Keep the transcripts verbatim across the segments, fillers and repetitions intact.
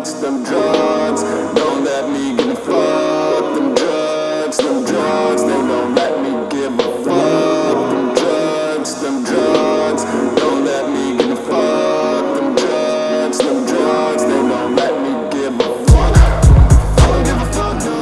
drugs, them drugs, don't let me give a fuck. Them drugs, them drugs, they don't let me give a fuck. Them drugs, them drugs, don't let me give a fuck. Them drugs, them drugs, they don't let me give a fuck. Don't give a fuck, no.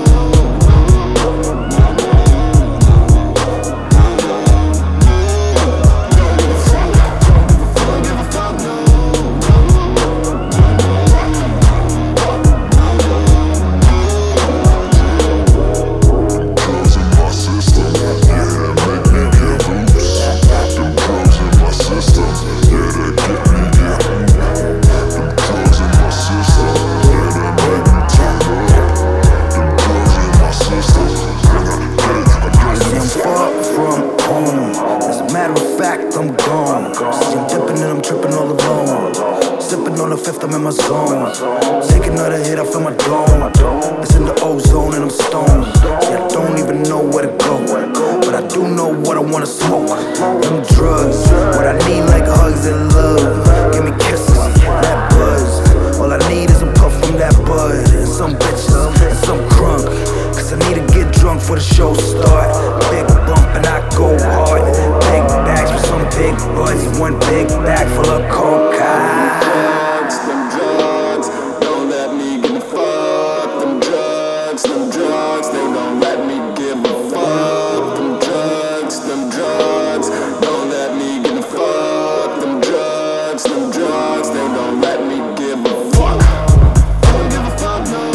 I'm gone. See, I'm dipping and I'm tripping all alone. Sipping on the fifth, I'm in my zone. Take another hit, I feel my dome. It's in the ozone and I'm stoned. See, I don't even know where to go, but I do know what I wanna smoke. Them drugs, what I need like hugs and love. Give me kisses, that buzz. All I need is a puff from that bud. And some bitches, and some crunk. Cause I need to get drunk for the show start. Big bump and I go hard. Big bags with some big butts. One big bag full of cocaine. Drugs, them drugs, don't let me give a fuck. Them drugs, them drugs, they don't let me give a fuck. Them drugs, them drugs, don't let me give a fuck. Them drugs, them drugs, they don't let me give a fuck. Don't give a fuck, no.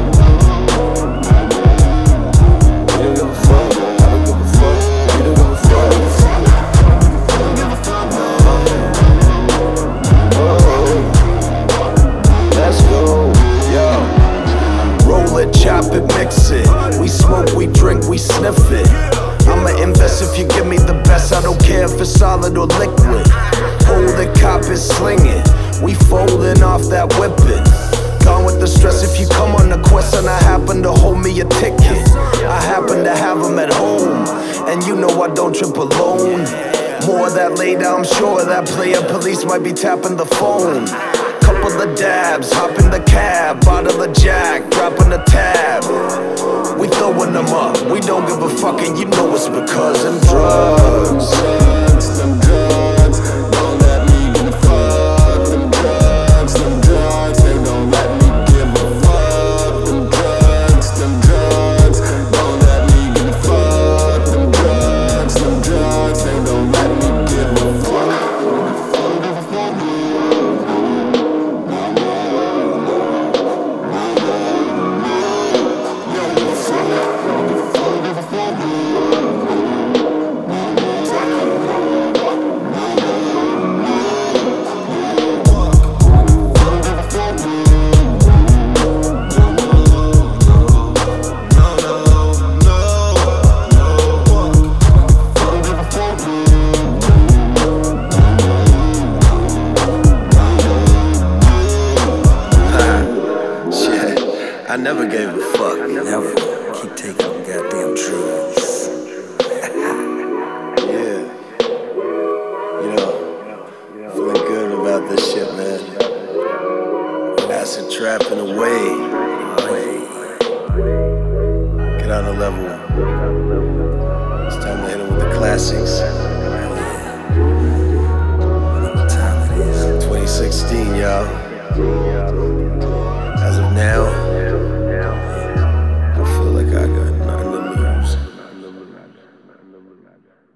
You don't give a fuck, I don't give a fuck. You don't give a fuck. Don't give a fuck, no. Let's go, yo. Roll it, chop it, mix it. We smoke, we drink, we sniff it. I'ma invest if you give me the best. I don't care if it's solid or liquid. Hold it, cop it, sling it. We folding off that whipping. Gone with the stress if you come on the quest. And I happen to hold me a ticket. I happen to have them at home. And you know I don't trip alone. More of that later, I'm sure that player police might be tapping the phone. Couple of dabs, hop in the cab, bottle of Jack, dropping the tab. We throwing them up, we don't give a fuck, and you know it's because them drugs. Drugs, them drugs, don't let me give a fuck. Them drugs, them drugs, they don't let me give a fuck. Them drugs, them drugs, don't let me give a fuck. Them drugs, them drugs, they don't let me give a fuck. I never gave a fuck. Never. Keep taking them goddamn drugs. Yeah. You know, feeling good about this shit, man. Acid trapping away. Get on the level. It's time to hit him with the classics. twenty sixteen, y'all. As of now, I feel like I got nothing to lose.